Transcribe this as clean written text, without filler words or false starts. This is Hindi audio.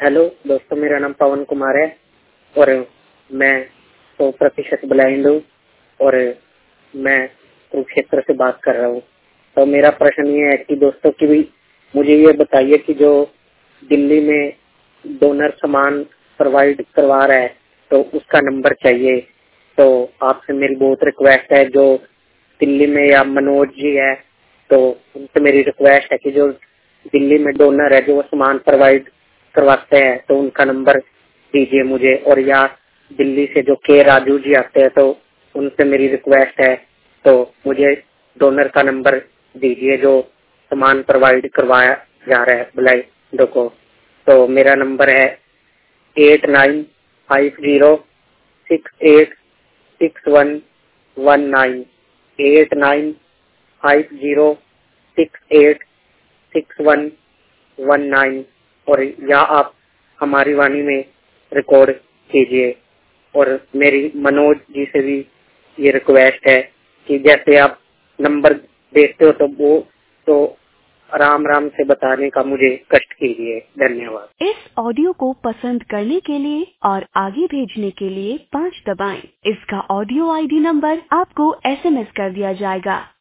हेलो दोस्तों, मेरा नाम पवन कुमार है और मैं 100% ब्लाइंड हूँ और मैं कुरुक्षेत्र से बात कर रहा हूँ। तो मेरा प्रश्न ये है कि दोस्तों कि भी मुझे ये बताइए कि जो दिल्ली में डोनर सामान प्रोवाइड करवा रहा है तो उसका नंबर चाहिए। तो आपसे मेरी बहुत रिक्वेस्ट है, जो दिल्ली में या मनोज जी है तो उनसे मेरी रिक्वेस्ट है कि जो दिल्ली में डोनर है जो वो सामान प्रोवाइड करवाते हैं तो उनका नंबर दीजिए मुझे। और या दिल्ली से जो के राजू जी आते हैं तो उनसे मेरी रिक्वेस्ट है तो मुझे डोनर का नंबर दीजिए जो सामान प्रोवाइड करवाया जा रहा है ब्लाइंडों को। तो मेरा नंबर है 8950686119 8950686119 और या आप हमारी वाणी में रिकॉर्ड कीजिए। और मेरी मनोज जी से भी ये रिक्वेस्ट है कि जैसे आप नंबर देते हो तो वो तो आराम से बताने का मुझे कष्ट कीजिए। धन्यवाद। इस ऑडियो को पसंद करने के लिए और आगे भेजने के लिए 5 दबाएं। इसका ऑडियो आईडी नंबर आपको SMS कर दिया जाएगा।